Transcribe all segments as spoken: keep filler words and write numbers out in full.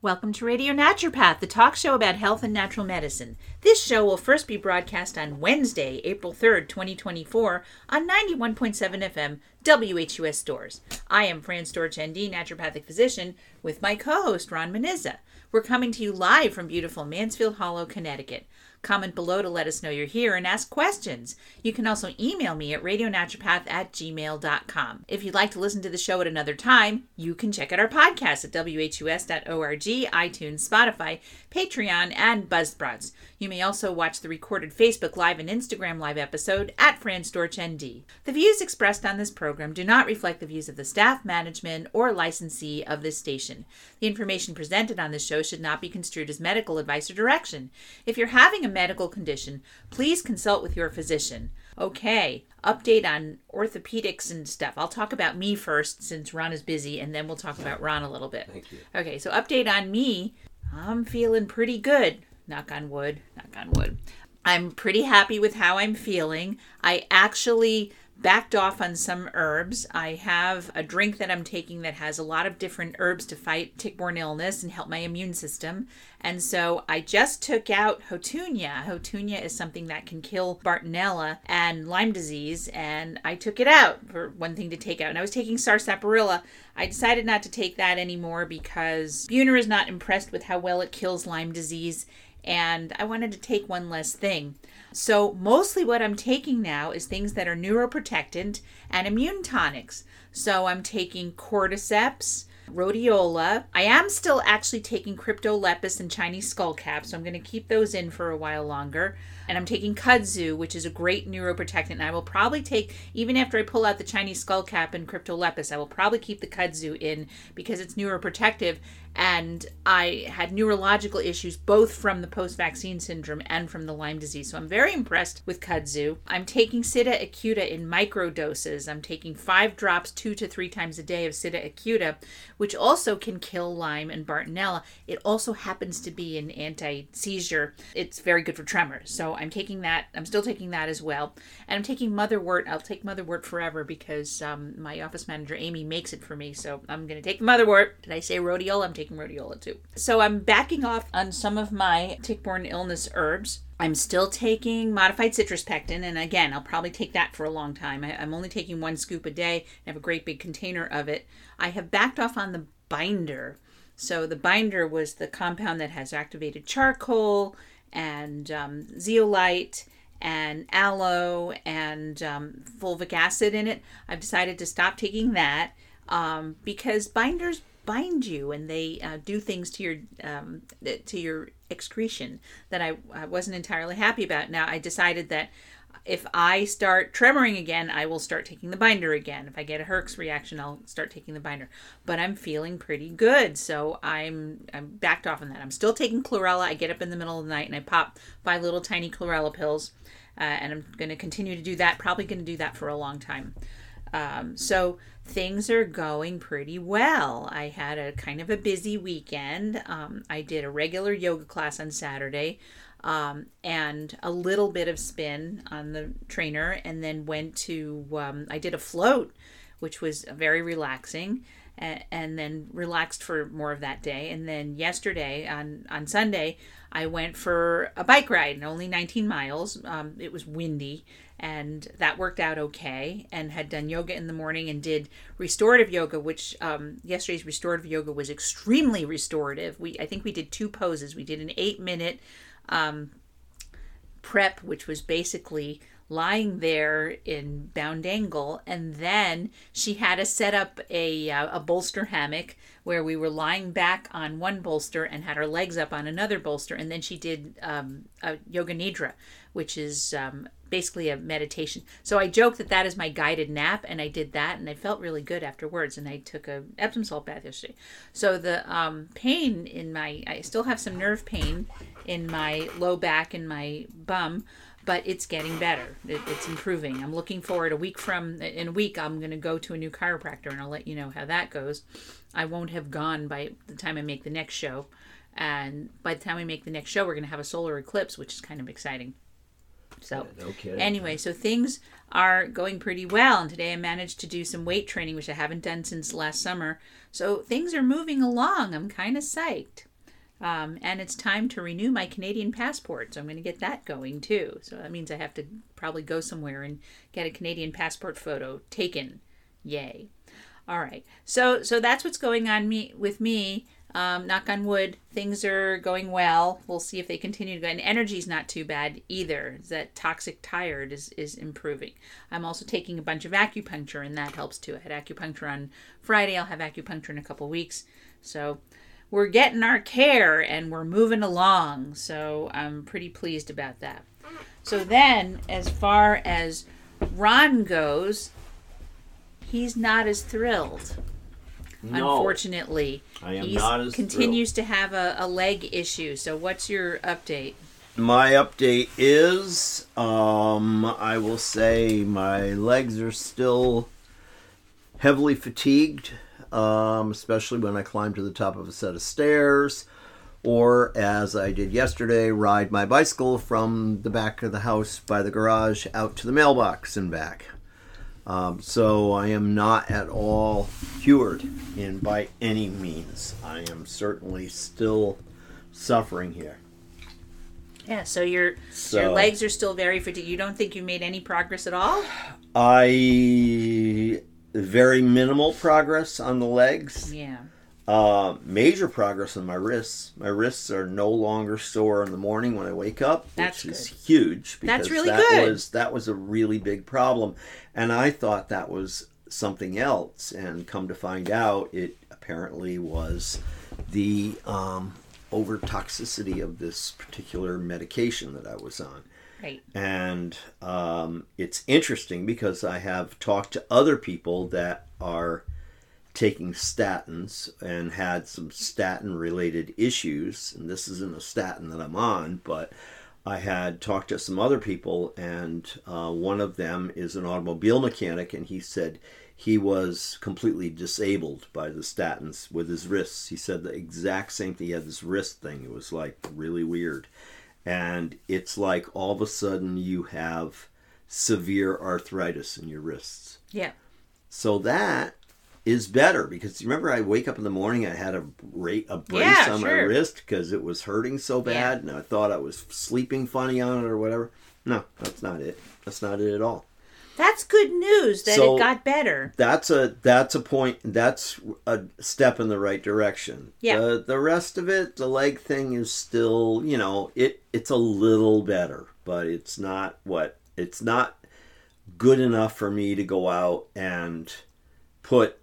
Welcome to Radio Naturopath, the talk show about health and natural medicine. This show will first be broadcast on Wednesday, April third, twenty twenty-four, on ninety-one point seven F M, W H U S Stores. I am Fran Storch, N D, naturopathic physician, with my co-host, Ron Menizza. We're coming to you live from beautiful Mansfield Hollow, Connecticut. Comment below to let us know you're here and ask questions. You can also email me at radionaturopath at gmail dot com. If you'd like to listen to the show at another time, you can check out our podcast at W H U S dot org, iTunes, Spotify, Patreon, and Buzzsprout. You may also watch the recorded Facebook Live and Instagram Live episode at Fran Storch, N D. The views expressed on this program do not reflect the views of the staff, management, or licensee of this station. The information presented on this show should not be construed as medical advice or direction. If you're having a medical condition, please consult with your physician. Okay, update on orthopedics and stuff. I'll talk about me first since Ron is busy, and then we'll talk about Ron a little bit. Thank you. Okay, so update on me. I'm feeling pretty good. Knock on wood. Knock on wood. I'm pretty happy with how I'm feeling. I actually backed off on some herbs. I have a drink that I'm taking that has a lot of different herbs to fight tick-borne illness and help my immune system. And so I just took out Hotunia. Hotunia is something that can kill Bartonella and Lyme disease, and I took it out for one thing to take out. And I was taking Sarsaparilla. I decided not to take that anymore because Buhner is not impressed with how well it kills Lyme disease, and I wanted to take one less thing. So mostly what I'm taking now is things that are neuroprotectant and immune tonics. So I'm taking Cordyceps, Rhodiola. I am still actually taking Cryptolepis and Chinese skullcap, so I'm going to keep those in for a while longer. And I'm taking Kudzu, which is a great neuroprotectant. And I will probably take, even after I pull out the Chinese skullcap and Cryptolepis, I will probably keep the Kudzu in because it's neuroprotective. And I had neurological issues both from the post-vaccine syndrome and from the Lyme disease. So I'm very impressed with Kudzu. I'm taking Sida acuta in micro doses. I'm taking five drops two to three times a day of Sida acuta, which also can kill Lyme and Bartonella. It also happens to be an anti-seizure. It's very good for tremors. So I'm taking that. I'm still taking that as well. And I'm taking Motherwort. I'll take Motherwort forever because um, my office manager, Amy, makes it for me. So I'm going to take the Motherwort. Did I say rhodiola? I'm taking rhodiola too. So I'm backing off on some of my tick-borne illness herbs. I'm still taking modified citrus pectin, and again, I'll probably take that for a long time. I, I'm only taking one scoop a day. I have a great big container of it. I have backed off on the binder. So the binder was the compound that has activated charcoal and um, zeolite and aloe and um, fulvic acid in it. I've decided to stop taking that um, because binders bind you and they uh, do things to your um, to your excretion that I, I wasn't entirely happy about. Now I decided that if I start tremoring again, I will start taking the binder again. If I get a Herx reaction, I'll start taking the binder. But I'm feeling pretty good, so I'm I'm backed off on that. I'm still taking chlorella. I get up in the middle of the night and I pop five little tiny chlorella pills, uh, and I'm going to continue to do that. Probably going to do that for a long time. Um, so things are going pretty well. I had a kind of a busy weekend. Um, I did a regular yoga class on Saturday, um, and a little bit of spin on the trainer, and then went to, um, I did a float, which was very relaxing, and, and then relaxed for more of that day. And then yesterday on, on Sunday, I went for a bike ride, and only nineteen miles. Um, it was windy, and that worked out okay, and had done yoga in the morning and did restorative yoga, which um, yesterday's restorative yoga was extremely restorative. We I think we did two poses. We did an eight minute um, prep, which was basically lying there in bound angle, and then she had us set up a uh, a bolster hammock where we were lying back on one bolster and had our legs up on another bolster, and then she did um, a yoga nidra, which is um, basically a meditation. So I joke that that is my guided nap, and I did that, and I felt really good afterwards, and I took a Epsom salt bath yesterday. So the um, pain in my, I still have some nerve pain in my low back and my bum, but it's getting better. It, it's improving. I'm looking forward a week from, in a week, I'm going to go to a new chiropractor, and I'll let you know how that goes. I won't have gone by the time I make the next show. And by the time we make the next show, we're going to have a solar eclipse, which is kind of exciting. So Yeah, no kidding. Anyway, so things are going pretty well. And today I managed to do some weight training, which I haven't done since last summer. So things are moving along. I'm kind of psyched. Um, and it's time to renew my Canadian passport, so I'm going to get that going too. So that means I have to probably go somewhere and get a Canadian passport photo taken. Yay. All right. So so that's what's going on me with me. Um, knock on wood, things are going well. We'll see if they continue to go. And energy's not too bad either. That toxic tired is, is improving. I'm also taking a bunch of acupuncture, and that helps too. I had acupuncture on Friday. I'll have acupuncture in a couple weeks. So we're getting our care and we're moving along. So I'm pretty pleased about that. So then, as far as Ron goes, he's not as thrilled. No, unfortunately, I am he not as continues thrilled. to have a, a leg issue. So what's your update? My update is, um, I will say my legs are still heavily fatigued, um, especially when I climb to the top of a set of stairs, or as I did yesterday, ride my bicycle from the back of the house by the garage out to the mailbox and back. Um, so I am not at all cured in by any means. I am certainly still suffering here. Yeah, so your so, your legs are still very fatigued. You don't think you made any progress at all? I very minimal progress on the legs. Yeah. Uh, major progress on my wrists. My wrists are no longer sore in the morning when I wake up, That's which is good. huge. Because That's really that good. Was, that was a really big problem. And I thought that was something else. And come to find out, it apparently was the um, over-toxicity of this particular medication that I was on. Right. And um, it's interesting because I have talked to other people that are taking statins and had some statin related issues, and this isn't a statin that I'm on, but I had talked to some other people, and uh, one of them is an automobile mechanic, and he said he was completely disabled by the statins with his wrists. He said the exact same thing. He had this wrist thing. It was like really weird, and it's like all of a sudden you have severe arthritis in your wrists. Yeah. So that is better, because remember I wake up in the morning, I had a, ra- a brace yeah, on sure. my wrist because it was hurting so bad, yeah. and I thought I was sleeping funny on it or whatever. No, that's not it. That's not it at all. That's good news that so it got better. That's a that's a point. That's a step in the right direction. Yeah. The, the rest of it, the leg thing is still, you know, it it's a little better, but it's not what it's not good enough for me to go out and put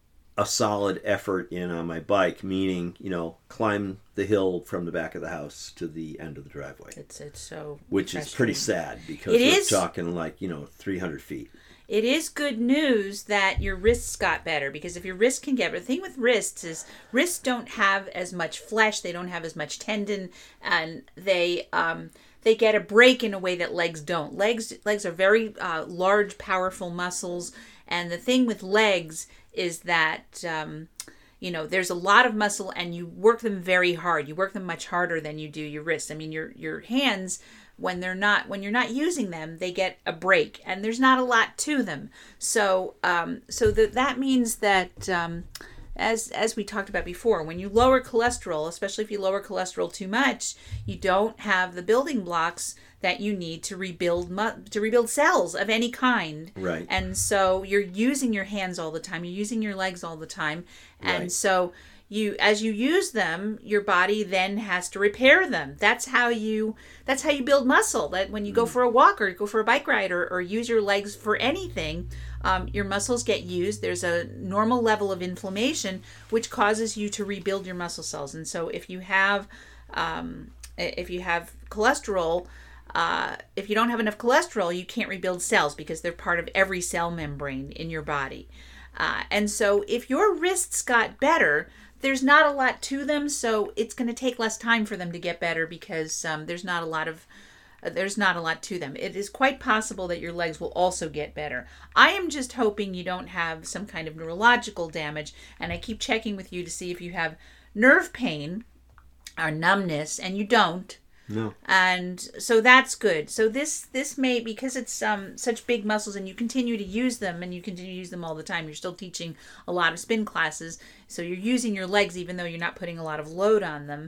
a solid effort in on my bike, meaning, you know, climb the hill from the back of the house to the end of the driveway. It's it's so Which is pretty sad, because it we're is, talking like, you know, three hundred feet. It is good news that your wrists got better, because if your wrists can get better, the thing with wrists is wrists don't have as much flesh, they don't have as much tendon, and they um they get a break in a way that legs don't. Legs legs are very uh, large, powerful muscles, and the thing with legs is that, um, you know, there's a lot of muscle and you work them very hard. You work them much harder than you do your wrists. I mean, your your hands, when they're not, when you're not using them, they get a break, and there's not a lot to them. So, um, so that that means that, um, as as we talked about before, when you lower cholesterol, especially if you lower cholesterol too much, you don't have the building blocks that you need to rebuild mu- to rebuild cells of any kind. Right. And so you're using your hands all the time. You're using your legs all the time. And right. so you, as you use them, your body then has to repair them. That's how you that's how you build muscle. That when you go for a walk or you go for a bike ride, or, or use your legs for anything, um, your muscles get used. There's a normal level of inflammation which causes you to rebuild your muscle cells. And so if you have um, if you have cholesterol, Uh, if you don't have enough cholesterol, you can't rebuild cells, because they're part of every cell membrane in your body. Uh, and so if your wrists got better, there's not a lot to them, so it's going to take less time for them to get better, because um, there's not a lot of uh, there's not a lot to them. It is quite possible that your legs will also get better. I am just hoping you don't have some kind of neurological damage, and I keep checking with you to see if you have nerve pain or numbness, and you don't. No. And so that's good. So this this may, because it's um such big muscles and you continue to use them and you continue to use them all the time, you're still teaching a lot of spin classes, so you're using your legs even though you're not putting a lot of load on them.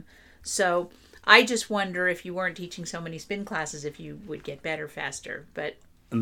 So I just wonder if you weren't teaching so many spin classes, if you would get better faster. But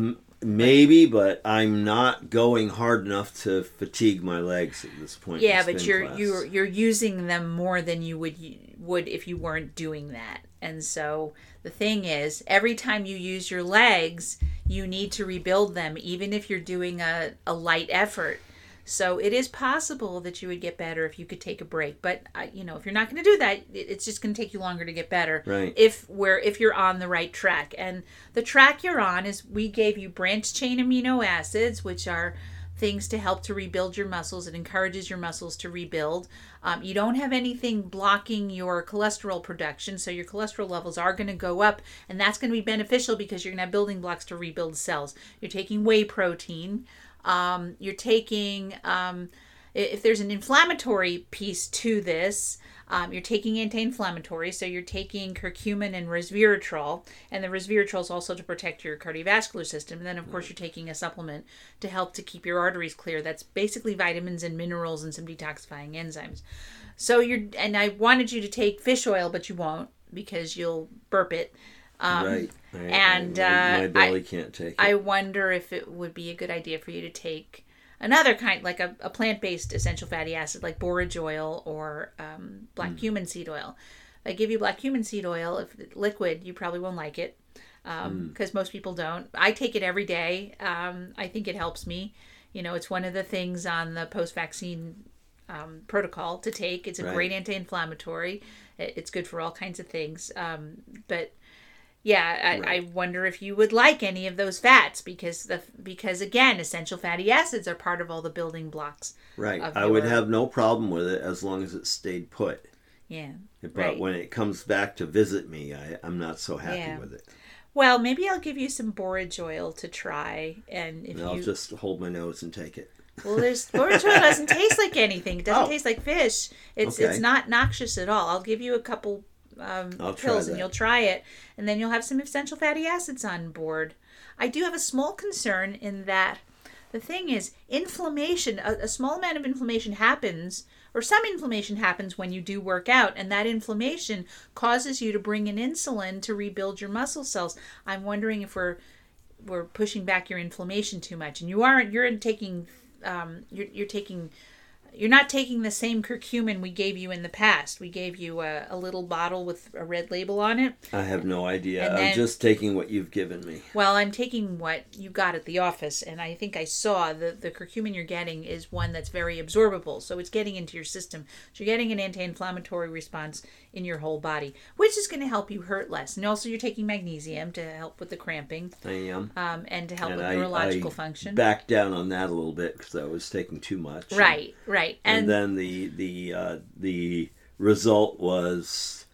maybe, but I'm not going hard enough to fatigue my legs at this point. Yeah, in but spin you're class. you're you're using them more than you would would if you weren't doing that. And so the thing is, every time you use your legs, you need to rebuild them, even if you're doing a, a light effort. So it is possible that you would get better if you could take a break. But uh, you know, if you're not going to do that, it's just going to take you longer to get better. Right. If we're if you're on the right track, and the track you're on is, we gave you branched chain amino acids, which are things to help to rebuild your muscles. It encourages your muscles to rebuild. Um, you don't have anything blocking your cholesterol production, so your cholesterol levels are going to go up, and that's going to be beneficial because you're going to have building blocks to rebuild cells. You're taking whey protein. Um, you're taking, um, if there's an inflammatory piece to this, um, you're taking anti-inflammatory, so you're taking curcumin and resveratrol, and the resveratrol is also to protect your cardiovascular system. And then, of course, you're taking a supplement to help to keep your arteries clear. That's basically vitamins and minerals and some detoxifying enzymes. So you're, and I wanted you to take fish oil, but you won't because you'll burp it. Um, right. I, and I, my, my uh, belly I, can't take it. I wonder if it would be a good idea for you to take another kind, like a, a plant-based essential fatty acid, like borage oil or um, black mm. cumin seed oil. If I give you black cumin seed oil, if it's liquid, you probably won't like it because um, mm. most people don't. I take it every day. Um, I think it helps me. You know, it's one of the things on the post-vaccine um, protocol to take. It's a right. great anti-inflammatory. It's good for all kinds of things. Um, but yeah, I, right. I wonder if you would like any of those fats because the because again, essential fatty acids are part of all the building blocks. Right. I your... would have no problem with it as long as it stayed put. Yeah. But right. when it comes back to visit me, I, I'm not so happy yeah. with it. Well, maybe I'll give you some borage oil to try, and if and I'll you... just hold my nose and take it. Well, there's borage oil doesn't taste like anything. It doesn't oh. taste like fish. It's okay. it's not noxious at all. I'll give you a couple um, pills, and you'll try it, and then you'll have some essential fatty acids on board. I do have a small concern in that the thing is inflammation. A, a small amount of inflammation happens, or some inflammation happens when you do work out, and that inflammation causes you to bring in insulin to rebuild your muscle cells. I'm wondering if we're we're pushing back your inflammation too much, and you aren't. You're taking. Um, you're, you're taking, you're not taking the same curcumin we gave you in the past. We gave you a, a little bottle with a red label on it. I have no idea. Then, I'm just taking what you've given me. Well, I'm taking what you got at the office, and I think I saw the, the curcumin you're getting is one that's very absorbable, so it's getting into your system. So you're getting an anti-inflammatory response in your whole body, which is going to help you hurt less. And also you're taking magnesium to help with the cramping. I am. Um, and to help and with I, neurological I function. Backed down on that a little bit because I was taking too much. Right, and, right. And, and then the the uh, the result was,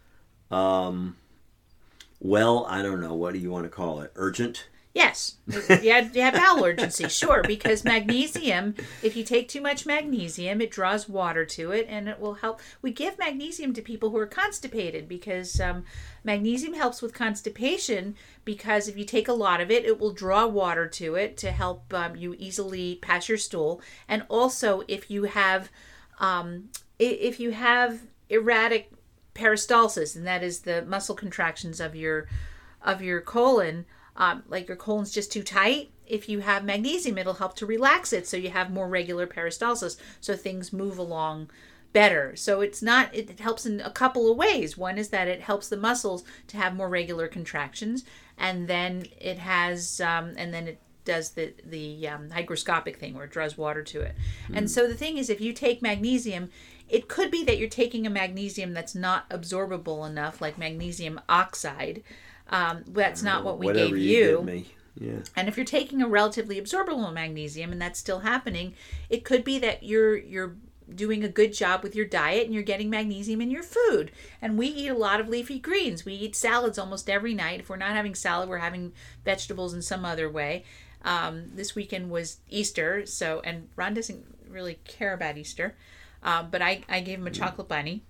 um, well, I don't know. What do you want to call it? Urgent? Yes. You have, you have bowel urgency, sure, because magnesium, if you take too much magnesium, it draws water to it, and it will help. We give magnesium to people who are constipated because um, magnesium helps with constipation because if you take a lot of it, it will draw water to it to help um, you easily pass your stool. And also, if you have, um, if you have erratic peristalsis, and that is the muscle contractions of your of your colon, Um, like your colon's just too tight, if you have magnesium, it'll help to relax it so you have more regular peristalsis, so things move along better. So it's not, it helps in a couple of ways. One is that it helps the muscles to have more regular contractions, and then it has, um, and then it does the, the um, hygroscopic thing where it draws water to it. Mm. And so the thing is, if you take magnesium, it could be that you're taking a magnesium that's not absorbable enough, like magnesium oxide. Um, that's not what we Whatever gave you. you. Give me. Yeah. And if you're taking a relatively absorbable magnesium and that's still happening, it could be that you're you're doing a good job with your diet and you're getting magnesium in your food. And we eat a lot of leafy greens. We eat salads almost every night. If we're not having salad, we're having vegetables in some other way. Um, this weekend was Easter, so and Ron doesn't really care about Easter, um, but I, I gave him a chocolate bunny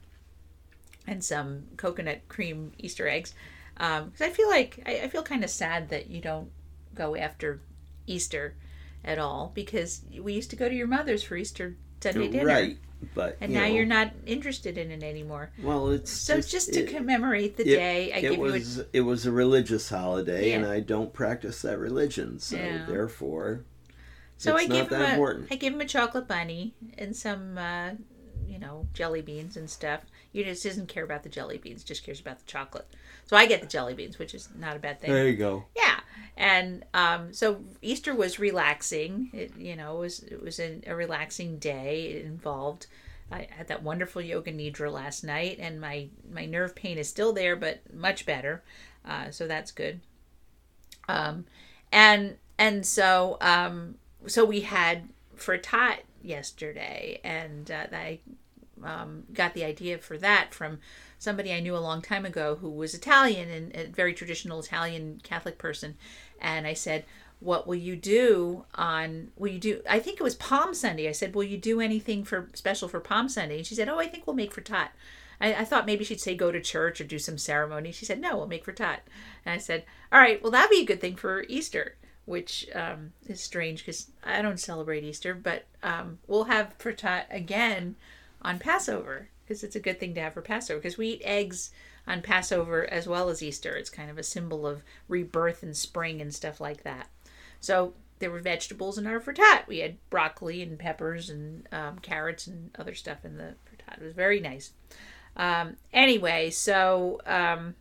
and some coconut cream Easter eggs. Because um, I feel like, I, I feel kind of sad that you don't go after Easter at all, because we used to go to your mother's for Easter Sunday dinner. Right. But And you now know, you're not interested in it anymore. well, it's So just, just to it, commemorate the it, day, I it give was you it was a religious holiday, Yeah. and I don't practice that religion, so Yeah. therefore, So it's I not give him that a, important. I give him a chocolate bunny and some, uh, you know, jelly beans and stuff. He just doesn't care about the jelly beans; just cares about the chocolate. So I get the jelly beans, which is not a bad thing. There you go. Yeah, and um, so Easter was relaxing. It, you know, it was it was a, a relaxing day. It involved. I had that wonderful yoga nidra last night, and my my nerve pain is still there, but much better. Uh, so that's good. Um, and and so um, so we had frittata yesterday, and uh, I um, got the idea for that from somebody I knew a long time ago who was Italian and a very traditional Italian Catholic person. And I said, what will you do on, will you do, I think it was Palm Sunday. I said, will you do anything for special for Palm Sunday? And she said, oh, I think we'll make frittata. I, I thought maybe she'd say go to church or do some ceremony. She said, no, we'll make frittata. And I said, all right, well, that'd be a good thing for Easter, which um, is strange because I don't celebrate Easter, but um, we'll have frittata again on Passover, because it's a good thing to have for Passover, because we eat eggs on Passover as well as Easter. It's kind of a symbol of rebirth and spring and stuff like that. So there were vegetables in our frittata. We had broccoli and peppers and um, carrots and other stuff in the frittata. It was very nice. Um, anyway, so um,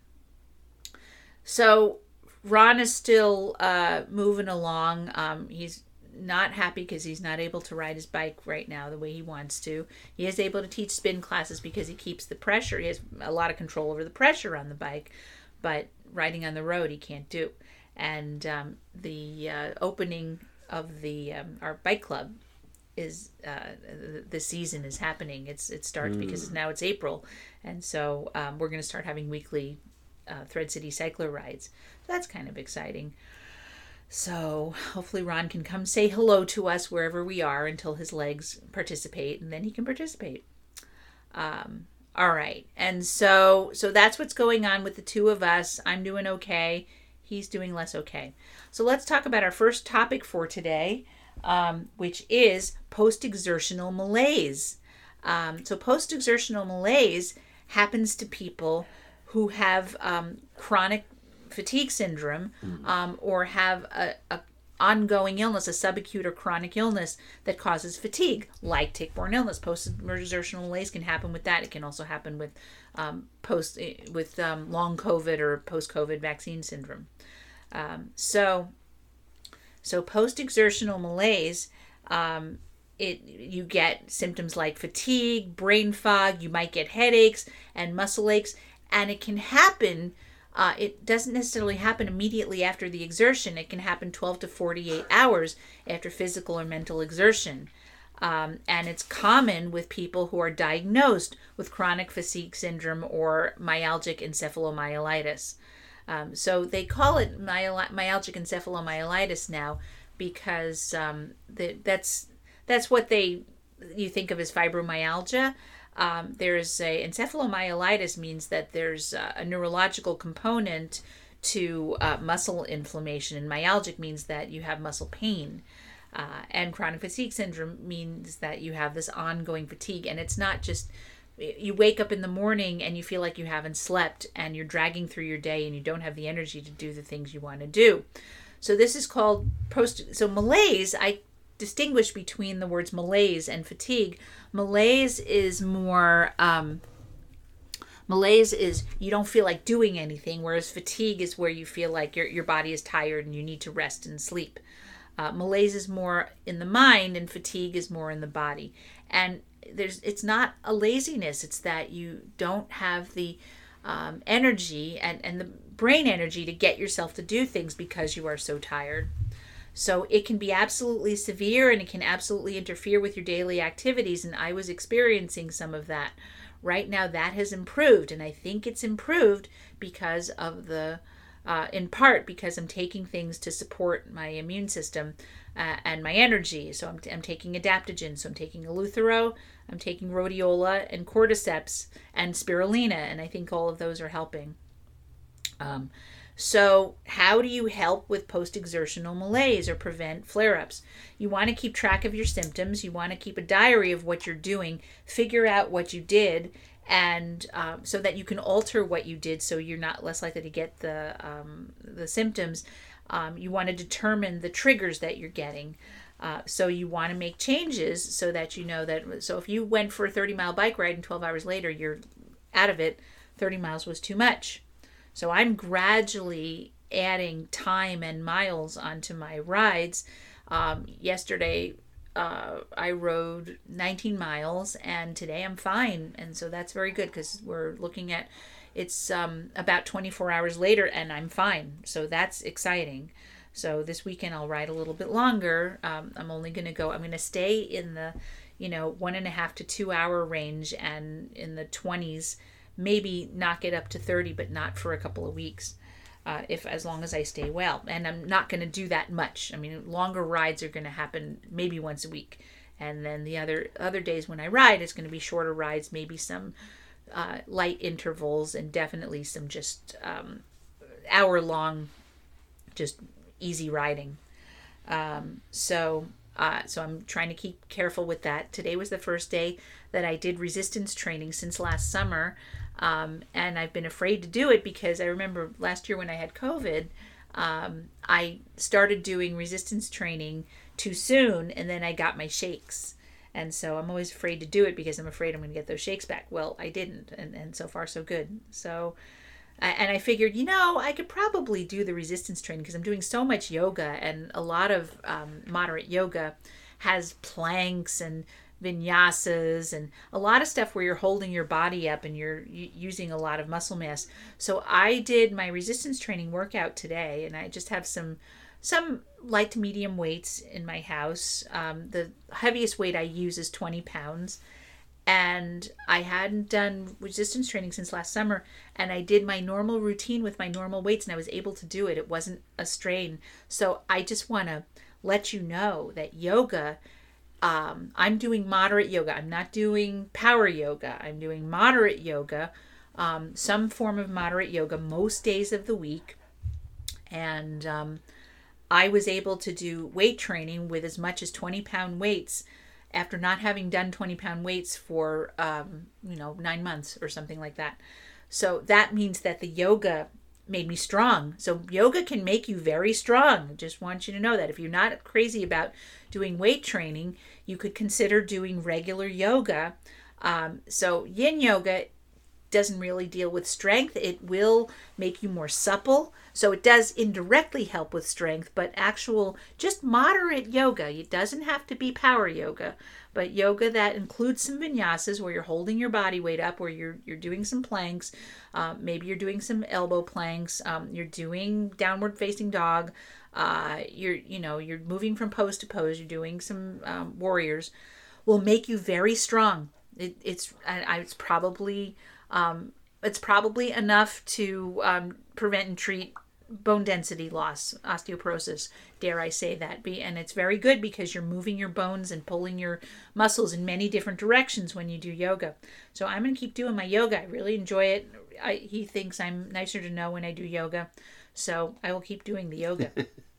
so Ron is still uh, moving along. Um, he's not happy because he's not able to ride his bike right now the way he wants to. He is able to teach spin classes because he keeps the pressure. He has a lot of control over the pressure on the bike, but riding on the road he can't do. And um, the uh, opening of the um, our bike club is uh, the season is happening. It's it starts mm. because now it's April, and so um, we're going to start having weekly uh, Thread City Cycler rides. So that's kind of exciting. So hopefully Ron can come say hello to us wherever we are until his legs participate, and then he can participate. Um, all right. And so so that's what's going on with the two of us. I'm doing okay. He's doing less okay. So let's talk about our first topic for today, um, which is post-exertional malaise. Um, so post-exertional malaise happens to people who have um, chronic fatigue syndrome um, or have a, a ongoing illness, a subacute or chronic illness that causes fatigue, like tick-borne illness. Post-exertional malaise can happen with that. It can also happen with um, post with um, long COVID or post-COVID vaccine syndrome. Um, so, so post-exertional malaise, um, it you get symptoms like fatigue, brain fog. You might get headaches and muscle aches, and it can happen. Uh, it doesn't necessarily happen immediately after the exertion. It can happen twelve to forty-eight hours after physical or mental exertion. Um, and it's common with people who are diagnosed with chronic fatigue syndrome or myalgic encephalomyelitis. Um, so they call it myal- myalgic encephalomyelitis now because um, the, that's that's what they you think of as fibromyalgia. Um, there's a encephalomyelitis means that there's a, a neurological component to uh, muscle inflammation, and myalgic means that you have muscle pain. Uh, and chronic fatigue syndrome means that you have this ongoing fatigue, and it's not just you wake up in the morning and you feel like you haven't slept and you're dragging through your day and you don't have the energy to do the things you want to do. So this is called post. So malaise, I distinguish between the words malaise and fatigue. Malaise is more um, malaise is you don't feel like doing anything, whereas fatigue is where you feel like your your body is tired and you need to rest and sleep. Uh, malaise is more in the mind and fatigue is more in the body. And there's it's not a laziness, it's that you don't have the um, energy and, and the brain energy to get yourself to do things because you are so tired. So it can be absolutely severe and it can absolutely interfere with your daily activities. And I was experiencing some of that. Right now that has improved. And I think it's improved because of the, uh, in part because I'm taking things to support my immune system uh, and my energy. So I'm, t- I'm taking adaptogens. So I'm taking Eleuthero, I'm taking rhodiola and cordyceps and spirulina. And I think all of those are helping. Um, So, how do you help with post exertional malaise or prevent flare ups? You want to keep track of your symptoms. You want to keep a diary of what you're doing, figure out what you did, and um, so that you can alter what you did so you're not less likely to get the, um, the symptoms. Um, you want to determine the triggers that you're getting. Uh, so you want to make changes so that you know that. So if you went for a thirty mile bike ride and twelve hours later you're out of it, thirty miles was too much. So I'm gradually adding time and miles onto my rides. Um, yesterday, uh, I rode nineteen miles, and today I'm fine. And so that's very good because we're looking at it's um, about twenty-four hours later, and I'm fine. So that's exciting. So this weekend I'll ride a little bit longer. Um, I'm only going to go, I'm going to stay in the, you know, one and a half to two hour range and in the twenties. Maybe knock it up to thirty, but not for a couple of weeks, uh, if as long as I stay well. And I'm not going to do that much. I mean, longer rides are going to happen maybe once a week, and then the other other days when I ride, it's going to be shorter rides, maybe some uh, light intervals, and definitely some just um, hour long, just easy riding. Um, so. Uh, so I'm trying to keep careful with that. Today was the first day that I did resistance training since last summer. Um, and I've been afraid to do it because I remember last year when I had COVID, um, I started doing resistance training too soon and then I got my shakes. And so I'm always afraid to do it because I'm afraid I'm going to get those shakes back. Well, I didn't. And, and so far so good. So and I figured, you know, I could probably do the resistance training because I'm doing so much yoga, and a lot of um, moderate yoga has planks and vinyasas and a lot of stuff where you're holding your body up and you're using a lot of muscle mass. So I did my resistance training workout today, and I just have some some light to medium weights in my house. Um, the heaviest weight I use is twenty pounds. And I hadn't done resistance training since last summer, and I did my normal routine with my normal weights, and I was able to do it. It wasn't a strain. So I just want to let you know that yoga, um, I'm doing moderate yoga. I'm not doing power yoga. I'm doing moderate yoga, um, some form of moderate yoga most days of the week. And um, I was able to do weight training with as much as twenty pound weights after not having done twenty pound weights for, um, you know, nine months or something like that. So that means that the yoga made me strong. So yoga can make you very strong. Just want you to know that if you're not crazy about doing weight training, you could consider doing regular yoga. Um, so yin yoga doesn't really deal with strength. It will make you more supple. So it does indirectly help with strength, but actual just moderate yoga. It doesn't have to be power yoga, but yoga that includes some vinyasas where you're holding your body weight up, where you're you're doing some planks. Um, maybe you're doing some elbow planks. Um, you're doing downward facing dog. Uh, you're you know you're moving from pose to pose. You're doing some um, warriors. Will make you very strong. It, it's I, it's probably Um, it's probably enough to um, prevent and treat bone density loss, osteoporosis, dare I say that. Be And it's very good because you're moving your bones and pulling your muscles in many different directions when you do yoga. So I'm going to keep doing my yoga. I really enjoy it. I, he thinks I'm nicer to know when I do yoga. So I will keep doing the yoga.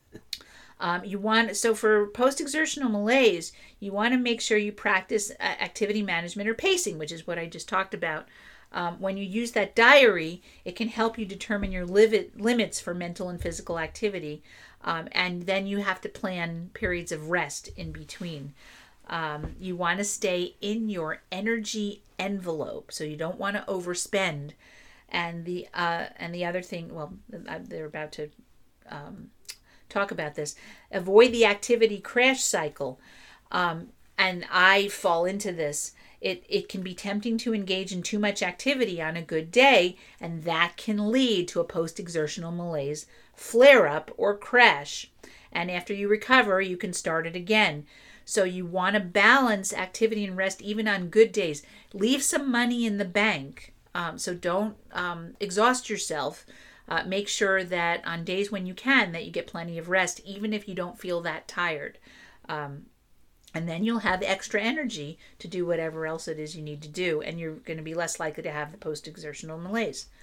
Um, you want so for post-exertional malaise, you want to make sure you practice uh, activity management or pacing, which is what I just talked about. Um, when you use that diary, it can help you determine your liv- limits for mental and physical activity. Um, and then you have to plan periods of rest in between. Um, you want to stay in your energy envelope, so you don't want to overspend. And the uh, and the other thing, well, they're about to um, talk about this. Avoid the activity crash cycle. Um, and I fall into this. It it can be tempting to engage in too much activity on a good day, and that can lead to a post-exertional malaise flare-up or crash. And after you recover, you can start it again. So you want to balance activity and rest even on good days. Leave some money in the bank. Um, so don't um, exhaust yourself. Uh, make sure that on days when you can, that you get plenty of rest, even if you don't feel that tired. Um, And then you'll have extra energy to do whatever else it is you need to do. And you're going to be less likely to have the post-exertional malaise.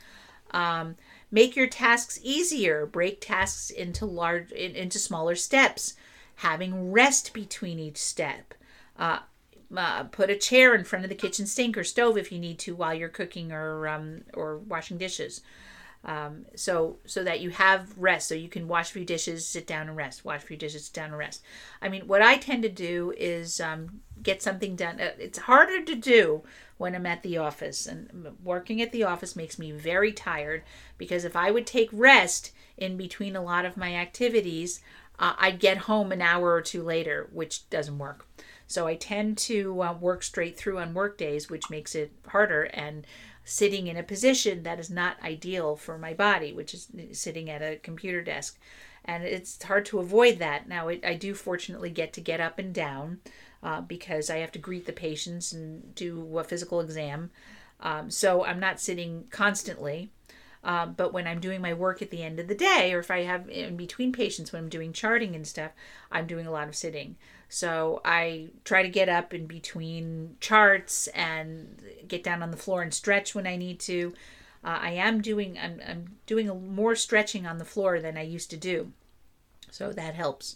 Um, make your tasks easier. Break tasks into large in, into smaller steps. Having rest between each step. Uh, uh, put a chair in front of the kitchen sink or stove if you need to while you're cooking or um, or washing dishes. Um, so so that you have rest, so you can wash a few dishes, sit down and rest. Wash a few dishes, sit down and rest. I mean, what I tend to do is um, get something done. It's harder to do when I'm at the office, and working at the office makes me very tired, because if I would take rest in between a lot of my activities, uh, I'd get home an hour or two later, which doesn't work. So I tend to uh, work straight through on work days, which makes it harder, and sitting in a position that is not ideal for my body, which is sitting at a computer desk. And it's hard to avoid that. Now, it, I do fortunately get to get up and down uh, because I have to greet the patients and do a physical exam. Um, so I'm not sitting constantly. Um, but when I'm doing my work at the end of the day, or if I have in between patients when I'm doing charting and stuff, I'm doing a lot of sitting. So I try to get up in between charts and get down on the floor and stretch when I need to. Uh, I am doing I'm, I'm doing a, more stretching on the floor than I used to do, so that helps.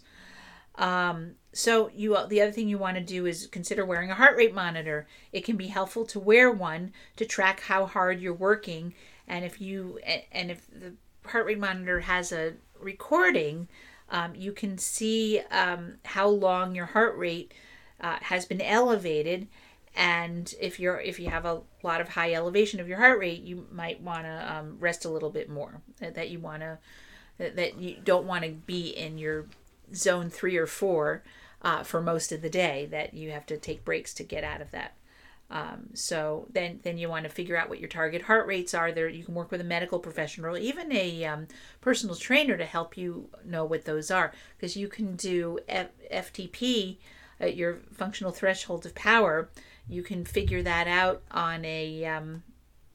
Um, so you the other thing you want to do is consider wearing a heart rate monitor. It can be helpful to wear one to track how hard you're working, and if you and if the heart rate monitor has a recording, um, you can see um, how long your heart rate uh, has been elevated. And if you're if you have a lot of high elevation of your heart rate, you might want to um, rest a little bit more. That you want to that you don't want to be in your zone three or four uh, for most of the day. That you have to take breaks to get out of that. Um, so then then you want to figure out what your target heart rates are. There you can work with a medical professional or even a um, personal trainer to help you know what those are, because you can do F- FTP, uh, your functional threshold of power. You can figure that out on a, um,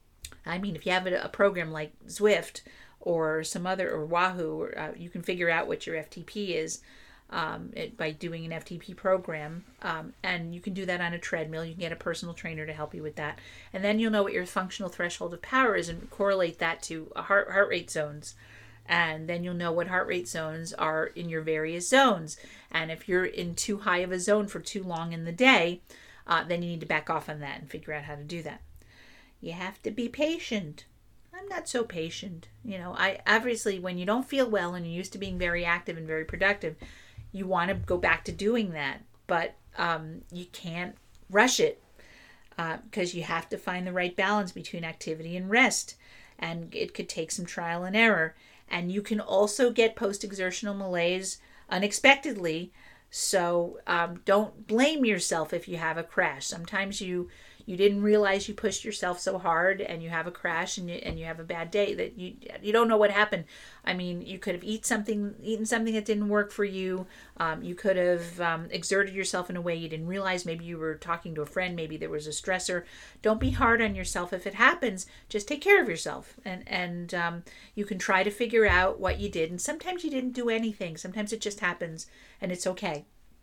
I mean, if you have a, a program like Zwift or some other, or Wahoo, or, uh, you can figure out what your F T P is um, it, by doing an F T P program. Um, and you can do that on a treadmill. You can get a personal trainer to help you with that. And then you'll know what your functional threshold of power is and correlate that to a heart, heart rate zones. And then you'll know what heart rate zones are in your various zones. And if you're in too high of a zone for too long in the day, Uh, then you need to back off on that and figure out how to do that. You have to be patient. I'm not so patient. You know, I obviously, when you don't feel well and you're used to being very active and very productive, you want to go back to doing that. But um, you can't rush it because uh, you have to find the right balance between activity and rest. And it could take some trial and error. And you can also get post-exertional malaise unexpectedly. So um, don't blame yourself if you have a crash. Sometimes you you didn't realize you pushed yourself so hard and you have a crash and you, and you have a bad day that you you don't know what happened. I mean, you could have eat something, eaten something that didn't work for you. Um, you could have um, exerted yourself in a way you didn't realize. Maybe you were talking to a friend. Maybe there was a stressor. Don't be hard on yourself if it happens. Just take care of yourself. And, and um, you can try to figure out what you did. And sometimes you didn't do anything. Sometimes it just happens and it's okay.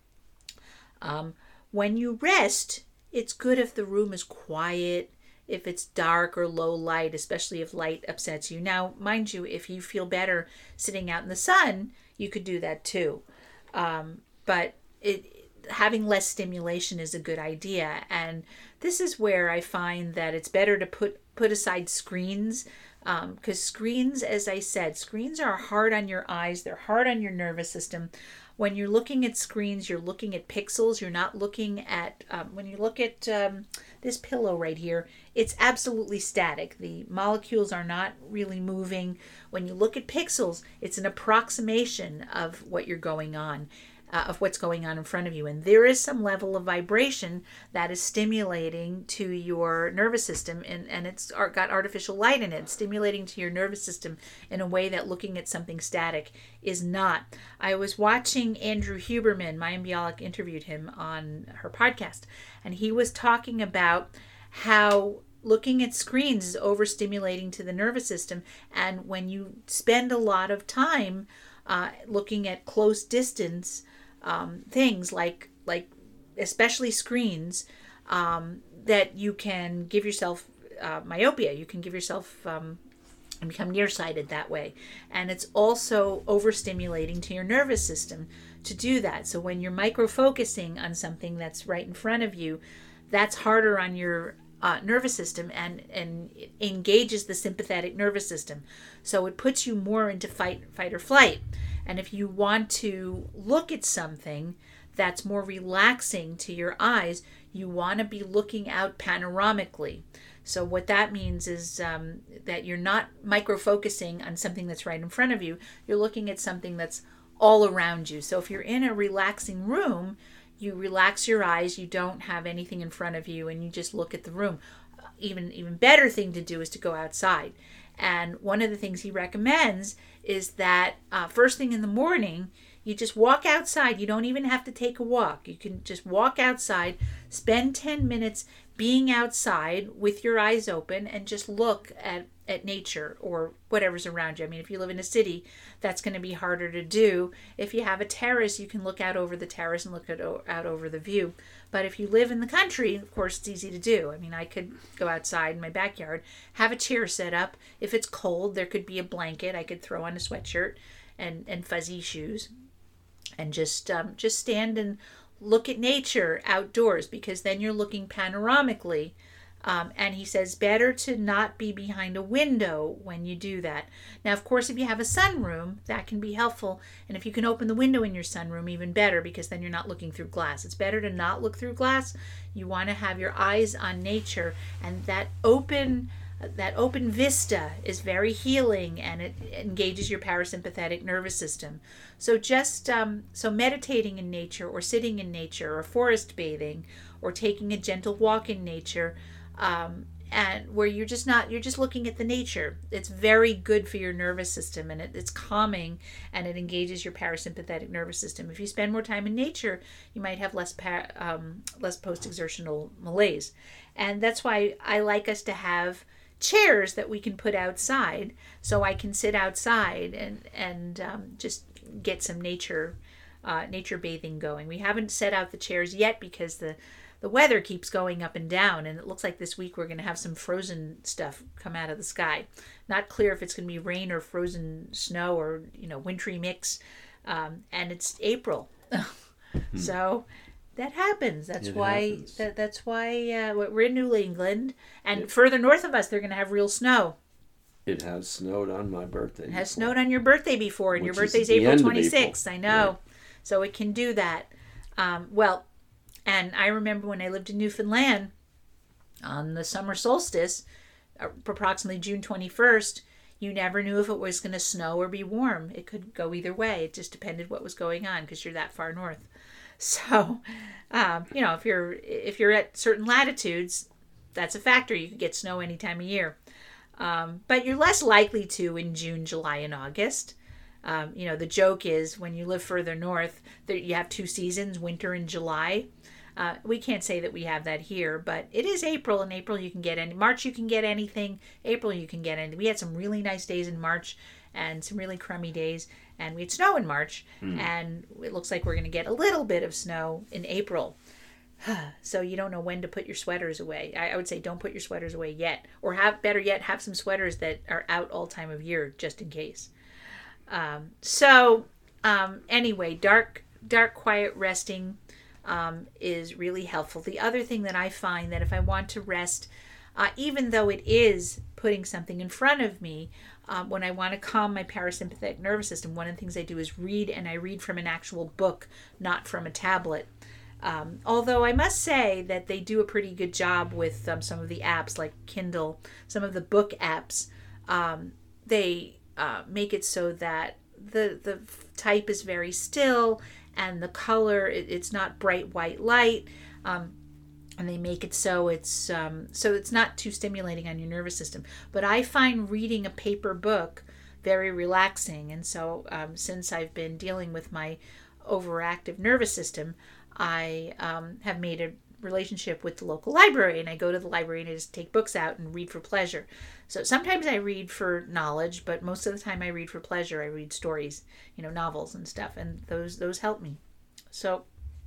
Um, when you rest, it's good if the room is quiet, if it's dark or low light, especially if light upsets you. Now, mind you, if you feel better sitting out in the sun, you could do that too. Um, but it, having less stimulation is a good idea. And this is where I find that it's better to put, put aside screens, because um, screens, as I said, screens are hard on your eyes. They're hard on your nervous system. When you're looking at screens, you're looking at pixels. You're not looking at, um, when you look at um, this pillow right here, it's absolutely static. The molecules are not really moving. When you look at pixels, it's an approximation of what you're going on, uh, of what's going on in front of you. And there is some level of vibration that is stimulating to your nervous system, and, and it's got artificial light in it, stimulating to your nervous system in a way that looking at something static is not. I was watching Andrew Huberman, Mayim Bialik interviewed him on her podcast, and he was talking about how looking at screens is overstimulating to the nervous system, and when you spend a lot of time uh, looking at close distance um, things like like especially screens, um, that you can give yourself uh, myopia. You can give yourself um, and become nearsighted that way. And it's also overstimulating to your nervous system to do that. So when you're micro-focusing on something that's right in front of you, that's harder on your uh, nervous system, and, and it engages the sympathetic nervous system. So it puts you more into fight, fight or flight. And if you want to look at something that's more relaxing to your eyes, you want to be looking out panoramically. So what that means is um, that you're not micro-focusing on something that's right in front of you. You're looking at something that's all around you. So if you're in a relaxing room, you relax your eyes, you don't have anything in front of you, and you just look at the room. Even even better thing to do is to go outside. And one of the things he recommends is that uh, first thing in the morning, you just walk outside. You don't even have to take a walk. You can just walk outside, spend ten minutes being outside with your eyes open, and just look at, at nature or whatever's around you. I mean, if you live in a city, that's going to be harder to do. If you have a terrace, you can look out over the terrace and look at, out over the view. But if you live in the country, of course, it's easy to do. I mean, I could go outside in my backyard, have a chair set up. If it's cold, there could be a blanket. I could throw on a sweatshirt and, and fuzzy shoes, and just um, just stand and look at nature outdoors, because then you're looking panoramically. Um, and he says better to not be behind a window when you do that. Now, of course, if you have a sunroom, that can be helpful. And if you can open the window in your sunroom, even better, because then you're not looking through glass. It's better to not look through glass. You want to have your eyes on nature, and that open that open vista is very healing, and it engages your parasympathetic nervous system. So just um, so meditating in nature, or sitting in nature, or forest bathing, or taking a gentle walk in nature, um, and where you're just not you're just looking at the nature, it's very good for your nervous system, and it, it's calming, and it engages your parasympathetic nervous system. If you spend more time in nature, you might have less par- um, less post-exertional malaise. And that's why I like us to have chairs that we can put outside, so I can sit outside and and um, just get some nature uh, nature bathing going. We haven't set out the chairs yet because the the weather keeps going up and down, and it looks like this week we're going to have some frozen stuff come out of the sky. Not clear if it's going to be rain or frozen snow, or you know wintry mix, um, and it's April. So that happens. That's it why. Happens. That, that's why uh, we're in New England, and yep. Further north of us, they're going to have real snow. It has snowed on my birthday. It has before. snowed on your birthday before, and Which your birthday's is April twenty-sixth. I know, right. So it can do that. Um, well, and I remember when I lived in Newfoundland, on the summer solstice, approximately June twenty-first. You never knew if it was going to snow or be warm. It could go either way. It just depended what was going on, because you're that far north. So, um, you know, if you're if you're at certain latitudes, that's a factor. You could get snow any time of year, um, but you're less likely to in June, July, and August. Um, you know, the joke is when you live further north, there you have two seasons, winter and July. Uh, we can't say that we have that here, but it is April. In April, you can get any. March, you can get anything. April, you can get anything. We had some really nice days in March, and some really crummy days, and we had snow in March, mm. and it looks like we're going to get a little bit of snow in April. So you don't know when to put your sweaters away. I, I would say don't put your sweaters away yet, or have better yet, have some sweaters that are out all time of year just in case. Um, so um, anyway, dark, dark, quiet resting um, is really helpful. The other thing that I find that if I want to rest, uh, even though it is putting something in front of me, Um, when I want to calm my parasympathetic nervous system, one of the things I do is read, and I read from an actual book, not from a tablet. Um, although I must say that they do a pretty good job with um, some of the apps like Kindle, some of the book apps. Um, they uh, make it so that the the type is very still, and the color, it, it's not bright white light. Um, And they make it so it's um, so it's not too stimulating on your nervous system. But I find reading a paper book very relaxing. And so um, since I've been dealing with my overactive nervous system, I um, have made a relationship with the local library. And I go to the library and I just take books out and read for pleasure. So sometimes I read for knowledge, but most of the time I read for pleasure. I read stories, you know, novels and stuff. And those those help me. So...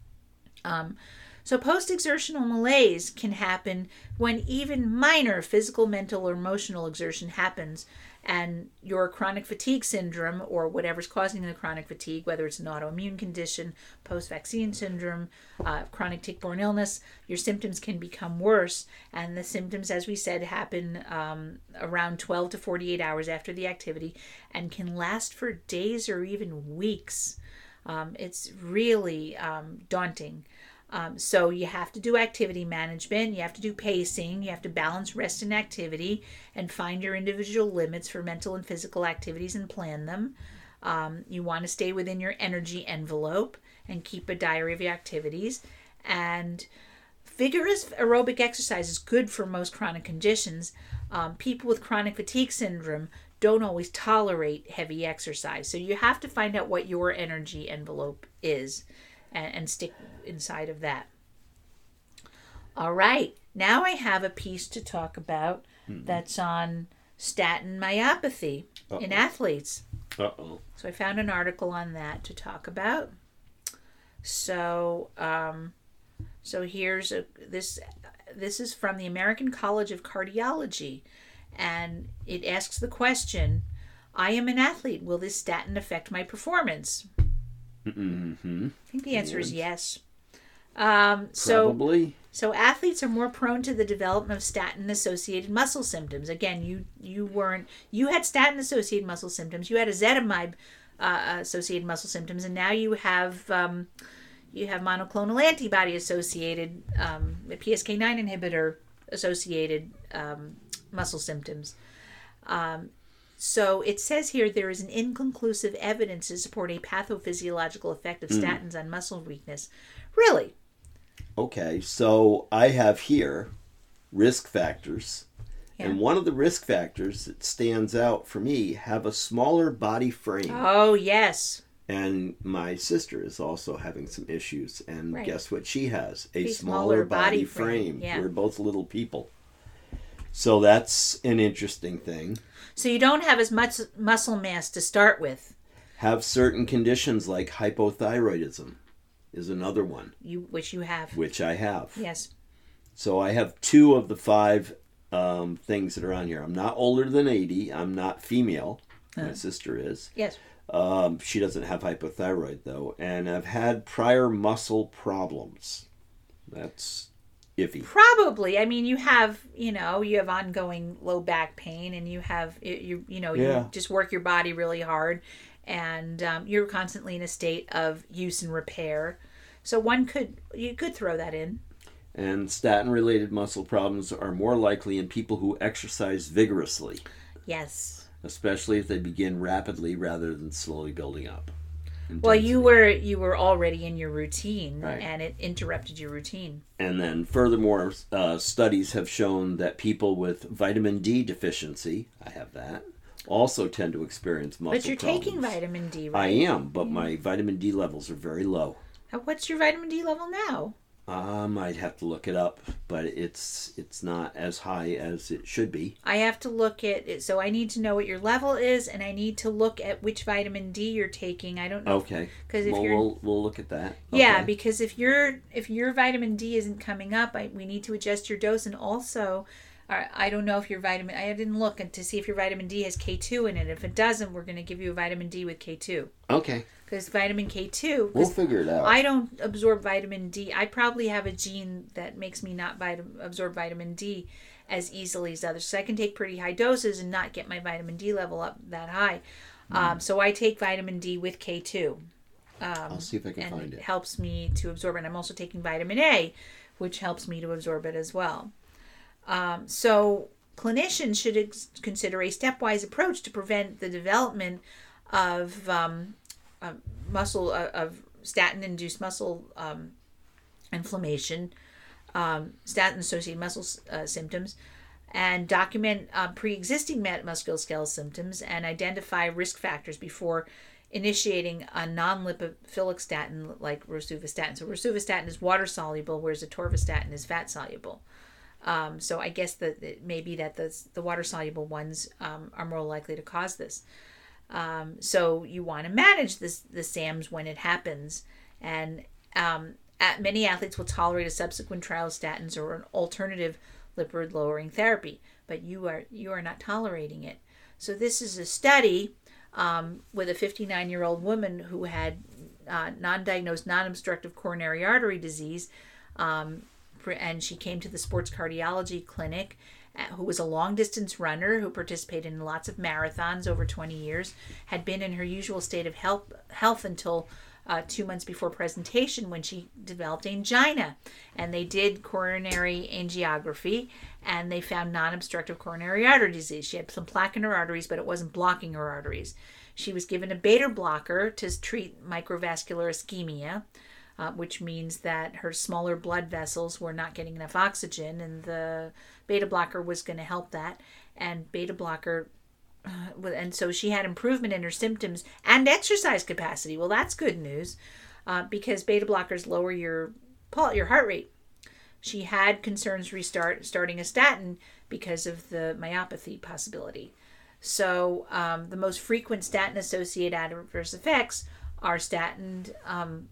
Um, So post-exertional malaise can happen when even minor physical, mental, or emotional exertion happens. And your chronic fatigue syndrome, or whatever's causing the chronic fatigue, whether it's an autoimmune condition, post-vaccine syndrome, uh, chronic tick-borne illness, your symptoms can become worse. And the symptoms, as we said, happen um, around twelve to forty-eight hours after the activity and can last for days or even weeks. Um, it's really um, daunting. Um, so you have to do activity management, you have to do pacing, you have to balance rest and activity and find your individual limits for mental and physical activities and plan them. Um, you want to stay within your energy envelope and keep a diary of your activities. And vigorous aerobic exercise is good for most chronic conditions. Um, people with chronic fatigue syndrome don't always tolerate heavy exercise. So you have to find out what your energy envelope is and, and stick inside of that. All right. Now I have a piece to talk about mm-hmm. that's on statin myopathy Uh-oh. in athletes. Uh-oh. So I found an article on that to talk about. So, um, so here's a this this is from the American College of Cardiology, and it asks the question: I am an athlete. Will this statin affect my performance? Mm-hmm. I think the answer is yes. Um, so, Probably. So athletes are more prone to the development of statin-associated muscle symptoms. Again, you you weren't you had statin-associated muscle symptoms. You had ezetimibe uh, associated muscle symptoms, and now you have um, you have monoclonal antibody associated um, P S K nine inhibitor associated um, muscle symptoms. Um, So it says here there is an inconclusive evidence to support a pathophysiological effect of statins mm. on muscle weakness. Really? Okay, so I have here risk factors. Yeah. And one of the risk factors that stands out for me have a smaller body frame. Oh, yes. And my sister is also having some issues. And right. guess what she has? A, a smaller, smaller body, body frame. frame. Yeah. We're both little people. So that's an interesting thing. So you don't have as much muscle mass to start with. Have certain conditions like hypothyroidism is another one. You, which you have. Which I have. Yes. So I have two of the five um, things that are on here. I'm not older than eighty. I'm not female. Huh. My sister is. Yes. Um, she doesn't have hypothyroid, though. And I've had prior muscle problems. That's iffy. Probably. I mean, you have, you know, you have ongoing low back pain, and you have, you you know, yeah. you just work your body really hard, and um, you're constantly in a state of use and repair. So one could, you could throw that in. And statin-related muscle problems are more likely in people who exercise vigorously. Yes. Especially if they begin rapidly rather than slowly building up. Intensity. Well, you were you were already in your routine, right. and it interrupted your routine. And then furthermore, uh, studies have shown that people with vitamin D deficiency, I have that, also tend to experience muscle problems. But you're problems. taking vitamin D, right? I am, but yeah. my vitamin D levels are very low. What's your vitamin D level now? I might have to look it up, but it's it's not as high as it should be. I have to look at it, so I need to know what your level is, and I need to look at which vitamin D you're taking. I don't know. Okay. Because if well, you're, we'll we'll look at that. Yeah, okay. because if your if your vitamin D isn't coming up, I, we need to adjust your dose, and also, I, I don't know if your vitamin. I didn't look to see if your vitamin D has K two in it. If it doesn't, we're going to give you a vitamin D with K two. Okay. Because vitamin K two... We'll figure it out. I don't absorb vitamin D. I probably have a gene that makes me not vit- absorb vitamin D as easily as others. So I can take pretty high doses and not get my vitamin D level up that high. Mm. Um, so I take vitamin D with K two. Um, I'll see if I can and find it. it helps me to absorb it. And I'm also taking vitamin A, which helps me to absorb it as well. Um, so clinicians should ex- consider a stepwise approach to prevent the development of... Um, Uh, muscle uh, of statin-induced muscle um, inflammation, um, statin-associated muscle uh, symptoms, and document uh, pre-existing musculoskeletal symptoms and identify risk factors before initiating a non-lipophilic statin like rosuvastatin. So rosuvastatin is water-soluble, whereas atorvastatin is fat-soluble. Um, so I guess that it may be that the, the water-soluble ones um, are more likely to cause this. Um, so you want to manage this, the S A Ms when it happens. And um, at, many athletes will tolerate a subsequent trial of statins or an alternative lipid-lowering therapy. But you are you are not tolerating it. So this is a study um, with a fifty-nine-year-old woman who had uh, non-diagnosed non-obstructive coronary artery disease, um, and she came to the sports cardiology clinic, who was a long-distance runner who participated in lots of marathons over twenty years, had been in her usual state of health, health until uh, two months before presentation when she developed angina. And they did coronary angiography, and they found non-obstructive coronary artery disease. She had some plaque in her arteries, but it wasn't blocking her arteries. She was given a beta blocker to treat microvascular ischemia, Uh, which means that her smaller blood vessels were not getting enough oxygen, and the beta blocker was going to help that. And beta blocker, uh, and so she had improvement in her symptoms and exercise capacity. Well, that's good news, uh, because beta blockers lower your your heart rate. She had concerns restart starting a statin because of the myopathy possibility. So um, the most frequent statin-associated adverse effects are statin. Um,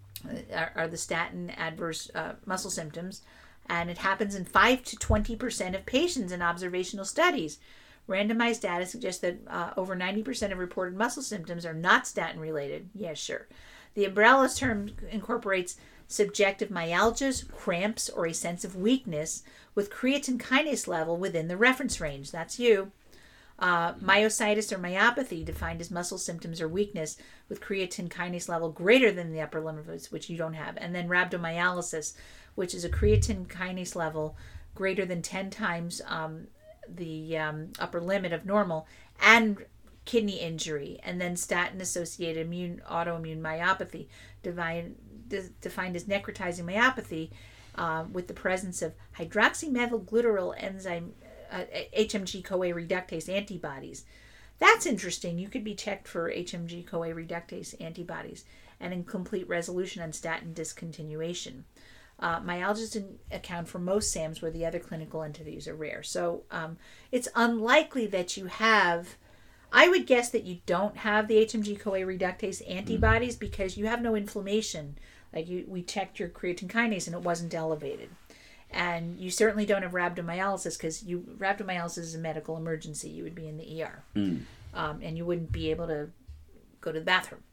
are the statin adverse uh, muscle symptoms, and it happens in five to twenty percent of patients in observational studies. Randomized data suggests that uh, over ninety percent of reported muscle symptoms are not statin related. Yeah, sure. The umbrella term incorporates subjective myalgias, cramps, or a sense of weakness with creatine kinase level within the reference range. That's you. Uh, myositis or myopathy, defined as muscle symptoms or weakness with creatine kinase level greater than the upper limit, which you don't have. And then rhabdomyolysis, which is a creatine kinase level greater than ten times um, the um, upper limit of normal, and kidney injury. And then statin-associated immune autoimmune myopathy, divine, de- defined as necrotizing myopathy uh, with the presence of hydroxymethylglutarate enzyme Uh, H M G-CoA reductase antibodies. That's interesting. You could be checked for H M G-CoA reductase antibodies and in complete resolution on statin discontinuation. Uh, myalgias account for most SAMs, where the other clinical entities are rare. So um, it's unlikely that you have, I would guess that you don't have the H M G-CoA reductase antibodies mm-hmm. because you have no inflammation. Like you, we checked your creatine kinase and it wasn't elevated. And you certainly don't have rhabdomyolysis, because you rhabdomyolysis is a medical emergency. You would be in the E R, mm. um, and you wouldn't be able to go to the bathroom.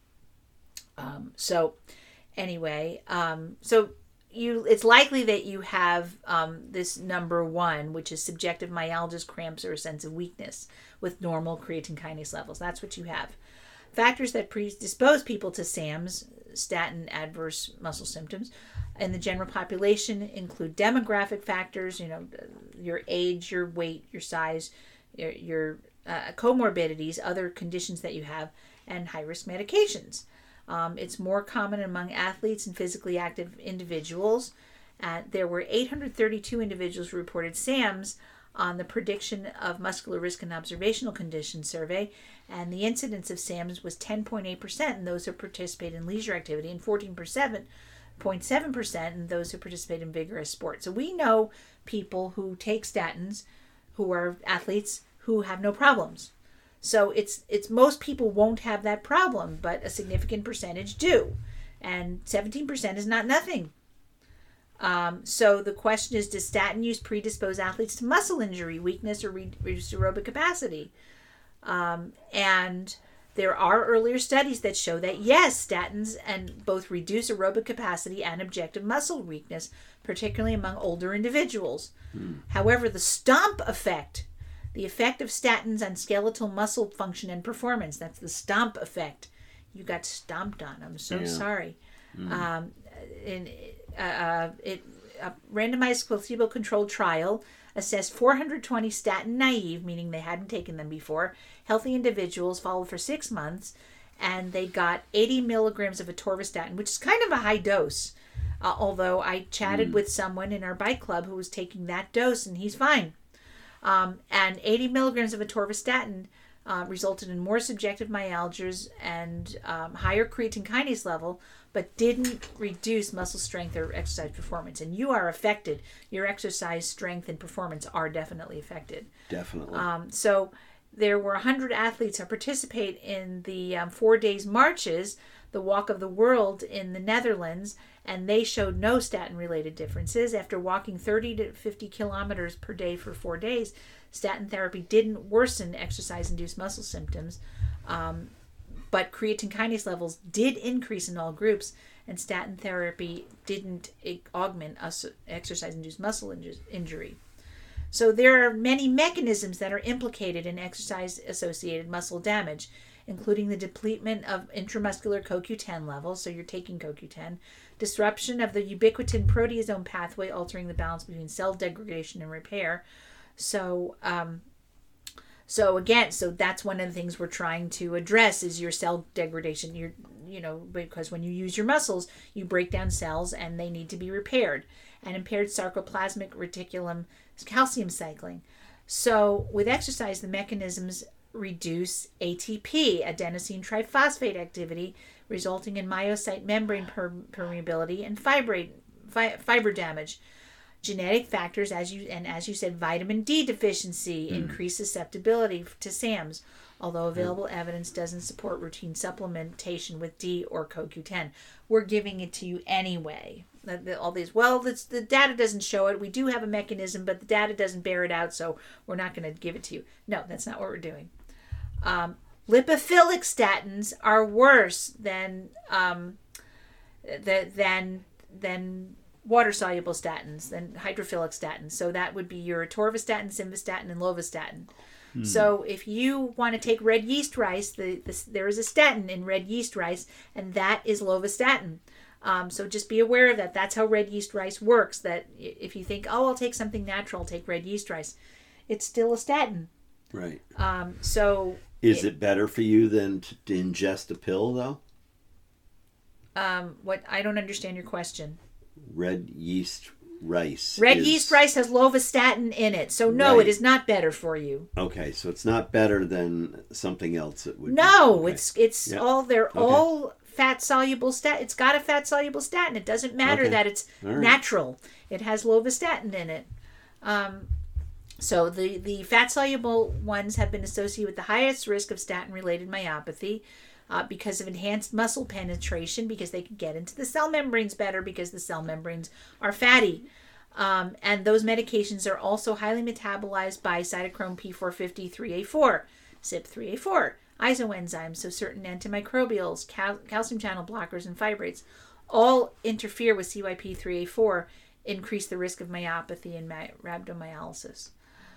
Um, so, anyway, um, so you it's likely that you have um, this number one, which is subjective myalgias, cramps, or a sense of weakness with normal creatine kinase levels. That's what you have. Factors that predispose people to SAMs, statin adverse muscle symptoms, in the general population include demographic factors, you know, your age, your weight, your size, your, your uh, comorbidities, other conditions that you have, and high-risk medications. Um, it's more common among athletes and physically active individuals. Uh, there were eight hundred thirty-two individuals who reported SAMs on the Prediction of Muscular Risk and Observational Conditions survey, and the incidence of SAMs was ten point eight percent in those who participate in leisure activity and fourteen percent zero point seven percent in those who participate in vigorous sports. So we know people who take statins, who are athletes, who have no problems. So it's it's most people won't have that problem, but a significant percentage do. And seventeen percent is not nothing. Um, so the question is, does statin use predispose athletes to muscle injury, weakness, or re- reduced aerobic capacity? Um, and there are earlier studies that show that yes, statins and both reduce aerobic capacity and objective muscle weakness, particularly among older individuals. Hmm. However, the STOMP effect, the effect of statins on skeletal muscle function and performance, that's the STOMP effect. You got stomped on. I'm so yeah. sorry. Hmm. Um, in, uh, it a randomized placebo-controlled trial assessed four hundred twenty statin naive, meaning they hadn't taken them before, healthy individuals followed for six months, and they got eighty milligrams of atorvastatin, which is kind of a high dose. Uh, although I chatted mm. with someone in our bike club who was taking that dose, and he's fine. Um, and eighty milligrams of atorvastatin uh, resulted in more subjective myalgias and um, higher creatine kinase level, but didn't reduce muscle strength or exercise performance. And you are affected. Your exercise strength and performance are definitely affected. Definitely. Um, so there were one hundred athletes who participate in the um, four days marches, the Walk of the World in the Netherlands, and they showed no statin-related differences. After walking thirty to fifty kilometers per day for four days, statin therapy didn't worsen exercise-induced muscle symptoms, um, but creatine kinase levels did increase in all groups, and statin therapy didn't augment exercise-induced muscle injury. So there are many mechanisms that are implicated in exercise-associated muscle damage, including the depletion of intramuscular C O Q ten levels, so you're taking C O Q ten, disruption of the ubiquitin proteasome pathway, altering the balance between cell degradation and repair. So, um, so again, so that's one of the things we're trying to address is your cell degradation. You're, you know, because when you use your muscles, you break down cells and they need to be repaired. And impaired sarcoplasmic reticulum calcium cycling. So with exercise, the mechanisms reduce A T P, adenosine triphosphate activity, resulting in myocyte membrane per- permeability and fibrate, fi- fiber damage. Genetic factors, as you and as you said, vitamin D deficiency mm. increase susceptibility to SAMS, although available mm. evidence doesn't support routine supplementation with D or C O Q ten. We're giving it to you anyway. The, the, all these, well, the, the data doesn't show it. We do have a mechanism, but the data doesn't bear it out, so we're not going to give it to you. No, that's not what we're doing. Um, lipophilic statins are worse than um, the, than than water-soluble statins, than hydrophilic statins. So that would be your atorvastatin, simvastatin, and lovastatin. Hmm. So if you want to take red yeast rice, the, the, there is a statin in red yeast rice, and that is lovastatin. Um, so just be aware of that. That's how red yeast rice works. That if you think, oh, I'll take something natural, I'll take red yeast rice, it's still a statin. Right. Um, so is it, it better for you than to, to ingest a pill, though? Um, what I don't understand your question. Red yeast rice. Red is... yeast rice has lovastatin in it, so no, right. It is not better for you. Okay, so it's not better than something else that would. No, be... okay. it's it's yep. all they're okay. all fat soluble statin. It's got a fat soluble statin. It doesn't matter okay. that it's right. natural. It has lovastatin in it. Um, so the the fat soluble ones have been associated with the highest risk of statin related myopathy. Uh, because of enhanced muscle penetration, because they can get into the cell membranes better, because the cell membranes are fatty. Um, and those medications are also highly metabolized by cytochrome P four fifty three A four, C Y P three A four, isoenzymes, so certain antimicrobials, cal- calcium channel blockers, and fibrates all interfere with C Y P three A four, increase the risk of myopathy and my- rhabdomyolysis.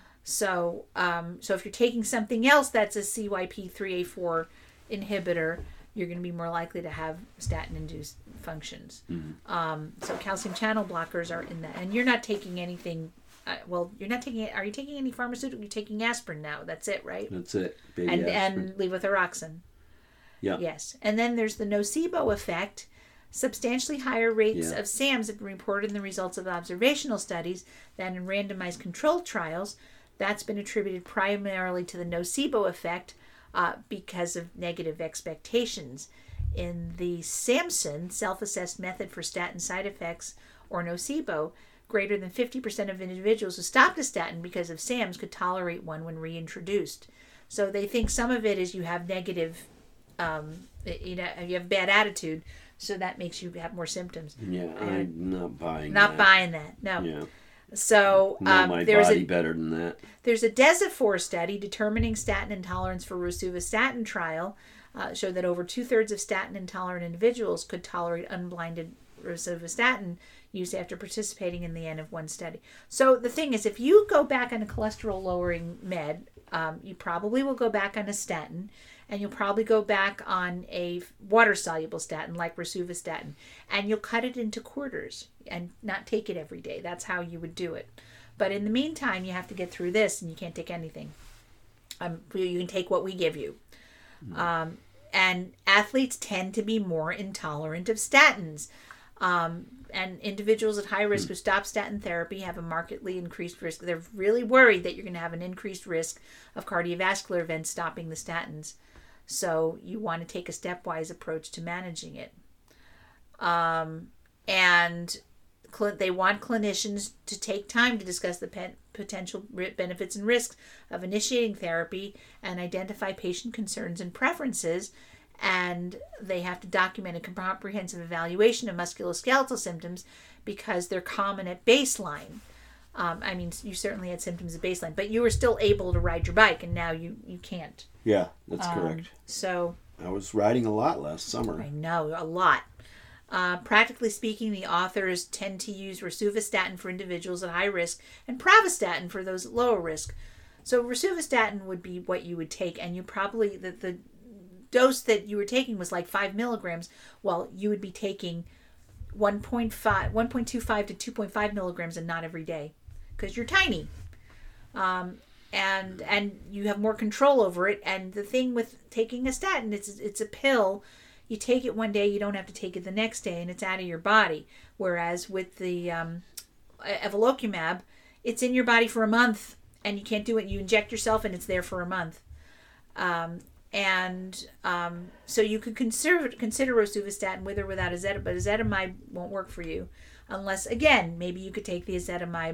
So, um, so if you're taking something else that's a C Y P three A four inhibitor, you're going to be more likely to have statin-induced functions. Mm-hmm. Um, so calcium channel blockers are in that. And you're not taking anything, uh, well, you're not taking, are you taking any pharmaceutical? You're taking aspirin now. That's it, right? That's it. Baby and aspirin. And levothyroxine. Yeah. Yes. And then there's the nocebo effect. Substantially higher rates yeah. of SAMS have been reported in the results of observational studies than in randomized controlled trials. That's been attributed primarily to the nocebo effect, Uh, because of negative expectations. In the SAMSON, self-assessed method for statin side effects, or nocebo, greater than fifty percent of individuals who stopped a statin because of SAMS could tolerate one when reintroduced. So they think some of it is you have negative, um, you know, you have bad attitude, so that makes you have more symptoms. Yeah, and I'm not buying not that. Not buying that, no. Yeah. So know um, my there's body a, better than that. There's a Desifor study determining statin intolerance for rosuvastatin trial. Uh, showed that over two-thirds of statin intolerant individuals could tolerate unblinded rosuvastatin use after participating in the N of one study. So the thing is, if you go back on a cholesterol-lowering med, um, you probably will go back on a statin, and you'll probably go back on a water-soluble statin like rosuvastatin, and you'll cut it into quarters and not take it every day. That's how you would do it. But in the meantime, you have to get through this, and you can't take anything. Um, you can take what we give you. Mm. Um, and athletes tend to be more intolerant of statins. Um, and individuals at high risk mm. who stop statin therapy have a markedly increased risk. They're really worried that you're going to have an increased risk of cardiovascular events stopping the statins. So you want to take a stepwise approach to managing it. Um, and cl- they want clinicians to take time to discuss the pe- potential benefits and risks of initiating therapy and identify patient concerns and preferences, and they have to document a comprehensive evaluation of musculoskeletal symptoms because they're common at baseline. Um, I mean, you certainly had symptoms at baseline, but you were still able to ride your bike, and now you, you can't. Yeah, that's Um, correct. So I was riding a lot last summer. I know, a lot. Uh, practically speaking, the authors tend to use rosuvastatin for individuals at high risk and pravastatin for those at lower risk. So rosuvastatin would be what you would take, and you probably, the, the dose that you were taking was like five milligrams, while you would be taking one point five, one point two five to two point five milligrams, and not every day, because you're tiny. Um, and and you have more control over it. And the thing with taking a statin, it's it's a pill. You take it one day, you don't have to take it the next day, and it's out of your body. Whereas with the um, evolocumab, it's in your body for a month, and you can't do it. You inject yourself, and it's there for a month. Um, and um, so you could consider consider rosuvastatin with or without ezetimibe, but ezetimibe won't work for you unless, again, maybe you could take the ezetimibe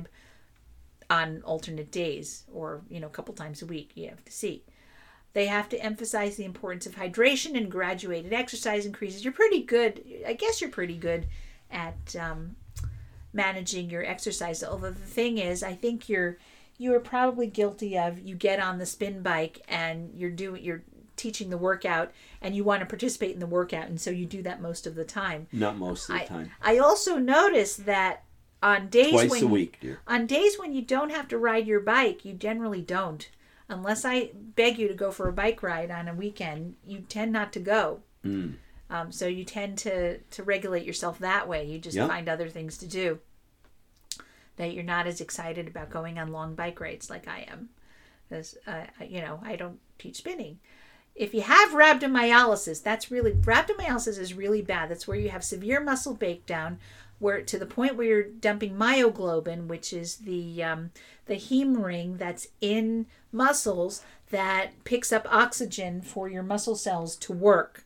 on alternate days or, you know, a couple times a week. You have to see. They have to emphasize the importance of hydration, and graduated exercise increases. You're pretty good. I guess you're pretty good at um, managing your exercise. Although the thing is, I think you're you are probably guilty of, you get on the spin bike and you're doing you're teaching the workout and you want to participate in the workout, and so you do that most of the time. Not most of the I, time. I also noticed that on days Twice when a week, dear. on days when you don't have to ride your bike, you generally don't. Unless I beg you to go for a bike ride on a weekend, you tend not to go. Mm. Um, so you tend to, to regulate yourself that way. You just Yep. find other things to do. That you're not as excited about going on long bike rides like I am. Because, uh, you know, I don't teach spinning. If you have rhabdomyolysis, that's really, rhabdomyolysis is really bad. That's where you have severe muscle breakdown, where to the point where you're dumping myoglobin, which is the um, the heme ring that's in muscles that picks up oxygen for your muscle cells to work.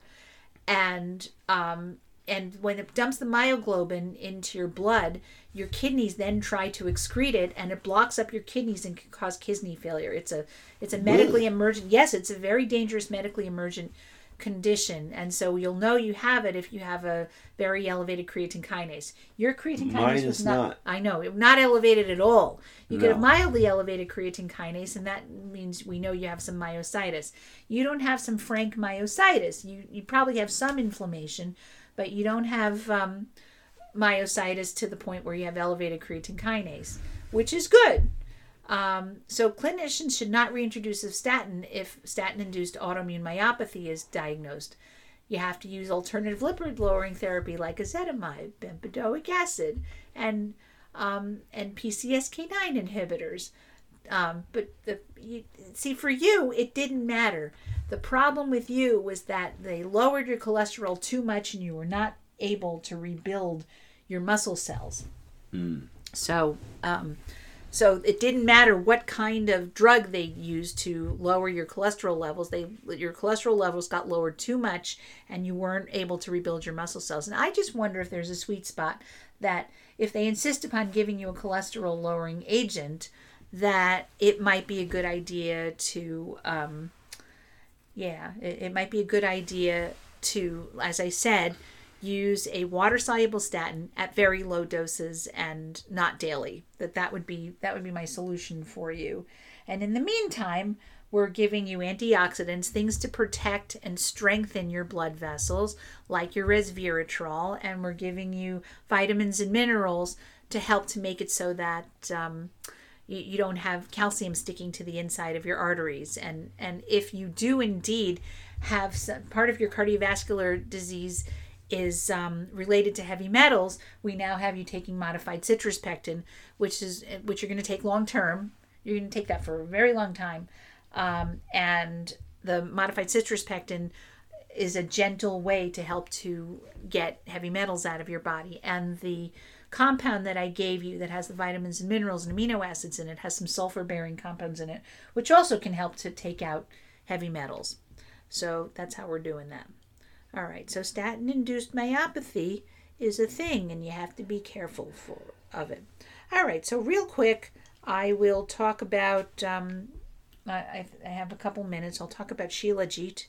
And um, and when it dumps the myoglobin into your blood, your kidneys then try to excrete it, and it blocks up your kidneys and can cause kidney failure. It's a it's a medically emergent. Yes, it's a very dangerous medically emergent condition, and so you'll know you have it if you have a very elevated creatine kinase. Your creatine kinase Mine was is not, not. I know, not elevated at all. You could No. have mildly elevated creatine kinase, and that means we know you have some myositis. You don't have some frank myositis. You you probably have some inflammation, but you don't have um, myositis to the point where you have elevated creatine kinase, which is good. Um, so clinicians should not reintroduce a statin if statin-induced autoimmune myopathy is diagnosed. You have to use alternative lipid-lowering therapy like ezetimibe, bempedoic acid, and um, and P C S K nine inhibitors. Um, but the you, see, for you, it didn't matter. The problem with you was that they lowered your cholesterol too much, and you were not able to rebuild your muscle cells. Mm. So. Um, So it didn't matter what kind of drug they used to lower your cholesterol levels. They your cholesterol levels got lowered too much, and you weren't able to rebuild your muscle cells. And I just wonder if there's a sweet spot that if they insist upon giving you a cholesterol lowering agent, that it might be a good idea to, um, yeah, it, it might be a good idea to, as I said, use a water-soluble statin at very low doses and not daily. That that would be that would be my solution for you. And in the meantime, we're giving you antioxidants, things to protect and strengthen your blood vessels, like your resveratrol, and we're giving you vitamins and minerals to help to make it so that um, you, you don't have calcium sticking to the inside of your arteries. And and if you do indeed have some, part of your cardiovascular disease is um, related to heavy metals, we now have you taking modified citrus pectin, which is which you're going to take long term. You're going to take that for a very long time, um, and the modified citrus pectin is a gentle way to help to get heavy metals out of your body. And the compound that I gave you that has the vitamins and minerals and amino acids in it has some sulfur bearing compounds in it, which also can help to take out heavy metals. So that's how we're doing that. All right, so statin-induced myopathy is a thing, and you have to be careful for of it. All right, so real quick, I will talk about, um, I, I have a couple minutes, I'll talk about Shilajit.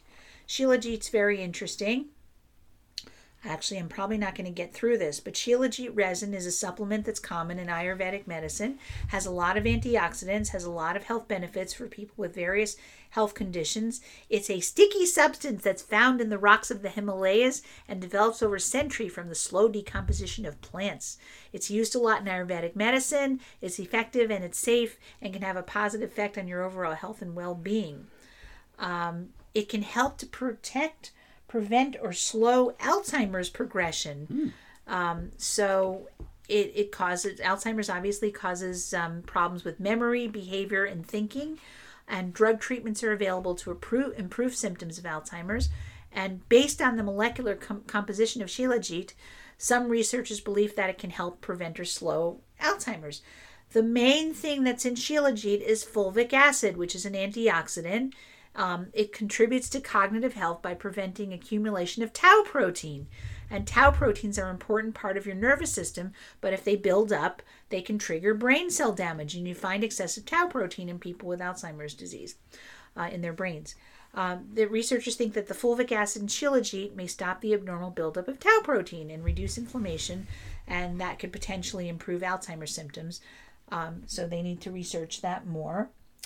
Shilajit's very interesting. Actually, I'm probably not going to get through this, but Shilajit resin is a supplement that's common in Ayurvedic medicine, has a lot of antioxidants, has a lot of health benefits for people with various health conditions. It's a sticky substance that's found in the rocks of the Himalayas and develops over centuries from the slow decomposition of plants. It's used a lot in Ayurvedic medicine. It's effective and it's safe and can have a positive effect on your overall health and well-being. Um, it can help to protect prevent or slow Alzheimer's progression. Mm. Um, so it, it causes, Alzheimer's obviously causes um, problems with memory, behavior, and thinking. And drug treatments are available to improve, improve symptoms of Alzheimer's. And based on the molecular com- composition of Shilajit, some researchers believe that it can help prevent or slow Alzheimer's. The main thing that's in Shilajit is fulvic acid, which is an antioxidant. Um, it contributes to cognitive health by preventing accumulation of tau protein. And tau proteins are an important part of your nervous system, but if they build up, they can trigger brain cell damage, and you find excessive tau protein in people with Alzheimer's disease uh, in their brains. Um, the researchers think that the fulvic acid in Shilajit may stop the abnormal buildup of tau protein and reduce inflammation, and that could potentially improve Alzheimer's symptoms. Um, so they need to research that more.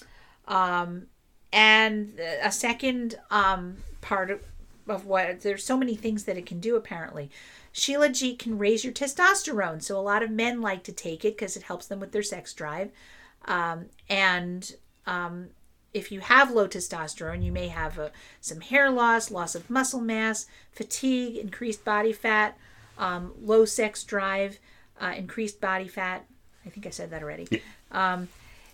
Um, And a second um, part of, of what, there's so many things that it can do apparently. Shilajit can raise your testosterone. So a lot of men like to take it because it helps them with their sex drive. Um, and um, if you have low testosterone, you may have a, some hair loss, loss of muscle mass, fatigue, increased body fat, um, low sex drive, uh, increased body fat. I think I said that already. Um,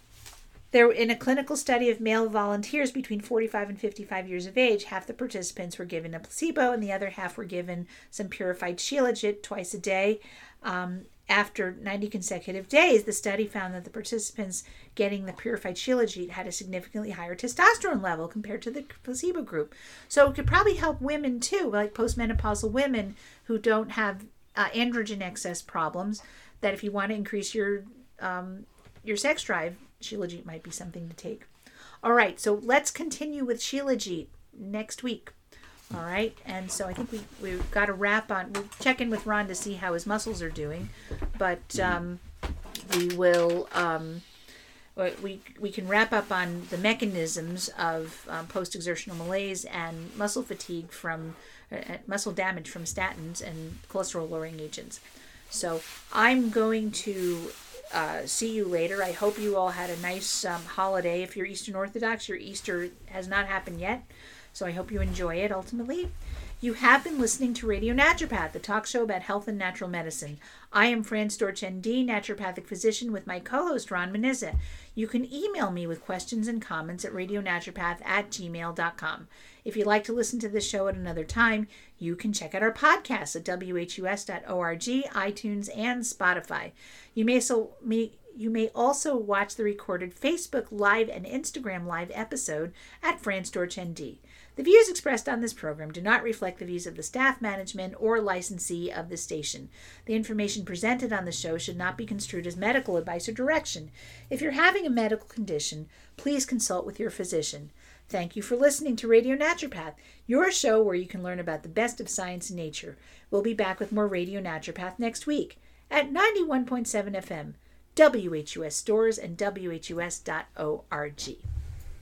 There, in a clinical study of male volunteers between forty-five and fifty-five years of age, half the participants were given a placebo and the other half were given some purified Shilajit twice a day. Um, after ninety consecutive days, the study found that the participants getting the purified Shilajit had a significantly higher testosterone level compared to the placebo group. So it could probably help women too, like postmenopausal women who don't have uh, androgen excess problems, that if you want to increase your um, your sex drive, Shilajit might be something to take. All right, so let's continue with Shilajit next week. All right, and so I think we, we've got to wrap on, we'll check in with Ron to see how his muscles are doing, but um, we will, um, we, we can wrap up on the mechanisms of um, post-exertional malaise and muscle fatigue from, uh, muscle damage from statins and cholesterol-lowering agents. So I'm going to Uh, see you later. I hope you all had a nice um, holiday. If you're Eastern Orthodox, your Easter has not happened yet, so I hope you enjoy it ultimately. You have been listening to Radio Naturopath, the talk show about health and natural medicine. I am Fran Storch, N D, naturopathic physician, with my co-host Ron Menizza. You can email me with questions and comments at radionaturopath at gmail dot com. If you'd like to listen to this show at another time, you can check out our podcasts at w h u s dot org, iTunes, and Spotify. You may, so, may, you may also watch the recorded Facebook Live and Instagram Live episode at Fran Storch, N D. The views expressed on this program do not reflect the views of the staff, management, or licensee of the station. The information presented on the show should not be construed as medical advice or direction. If you're having a medical condition, please consult with your physician. Thank you for listening to Radio Naturopath, your show where you can learn about the best of science and nature. We'll be back with more Radio Naturopath next week at ninety-one point seven F M, W H U S Stores, and W H U S dot org.